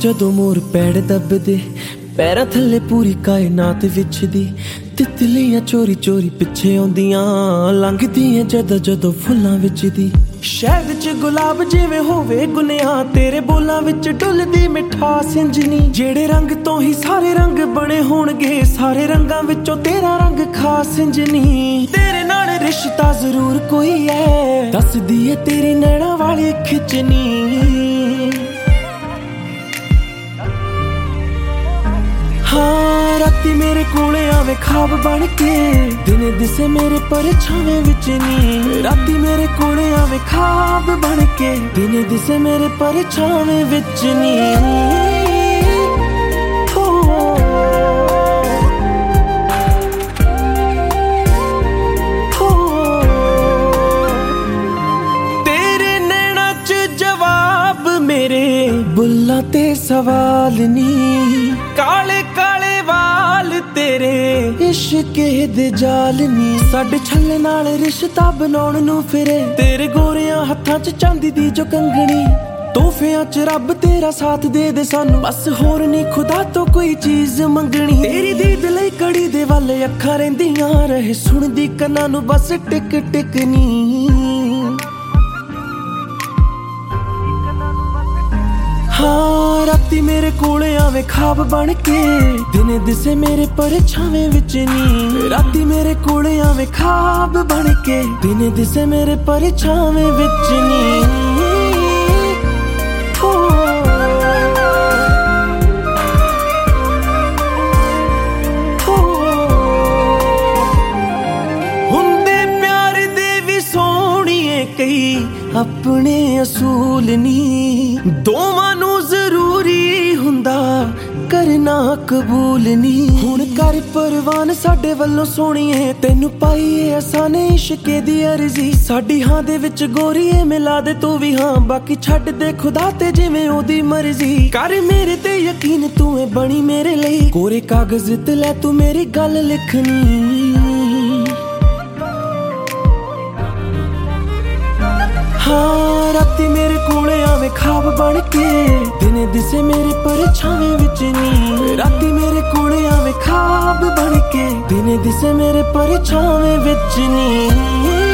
जदों मोर पैड़ दबदे पैरां थल्ले पूरी कायनात विछदी तितलियां चोरी चोरी पिछे आउंदियां लंघदियां जदों जदों फुल्लां विच दी शहद च गुलाब जिवें होवे गुनिया तेरे बोलां विच डुलदी मिठास इंजनी जेड़े रंग तो ही सारे रंग बने होणगे सारे रंगां विचों तेरा रंग खास इंजनी तेरे नाल रिश्ता जरूर कोई है दसदी है तेरी नैना वाली खिचनी हाँ राती मेरे कोले आवे ख्वाब बन के दिने दिसे मेरे परछावें विच नी राती मेरे कोले आवे ख्वाब बन के दिने दिसे मेरे परछावें विच नी तेरे नैना च जवाब मेरे बुल्लां ते सवाल नी काले काले वाल तेरे इश्क दे जाल नी साडे छल्ले नाल रिश्ता बनाउण नूं फिरे तेरे गोरियां हत्थां च चांदी दी जो कंगणी तोहफियां च रब तेरा साथ दे दे सानू बस होर नी खुदा तो कोई चीज मंगनी तेरी दीद लई कड़ी दे वल अखां रहिंदियां रहे सुणदी कन्नां नूं बस टिक टिक नी हाँ राती मेरे कोले आवे ख्वाब बन के दिने दिसे मेरे परछावें विच नी राती मेरे कोले आवे ख्वाब बन के दिने दिसे मेरे परछावें विच नी हुंदे प्यार दे वी सोहणीए कई अपने असूल नी दोवां नूं जरूरी हुंदा करना कबूल नी हुण कर परवान साडे वल्लों सोहणीए तैनू पाईए असां ने इश्के दी अर्जी साडी हां दे विच गोरीए मिला दे तू भी हां बाकी छड्ड दे खुदा ते जिवें ओदी मर्जी कर मेरे ते यकीन तू है बनी मेरे लई कोरे कागज ते लै तू मेरी गल लिखनी हाँ राती मेरे कोले आवे ख्वाब बन के दिने दिसे मेरे परछावें विच नी राती मेरे कोले आवे ख्वाब बन के दिने दिसे मेरे परछावें विच नी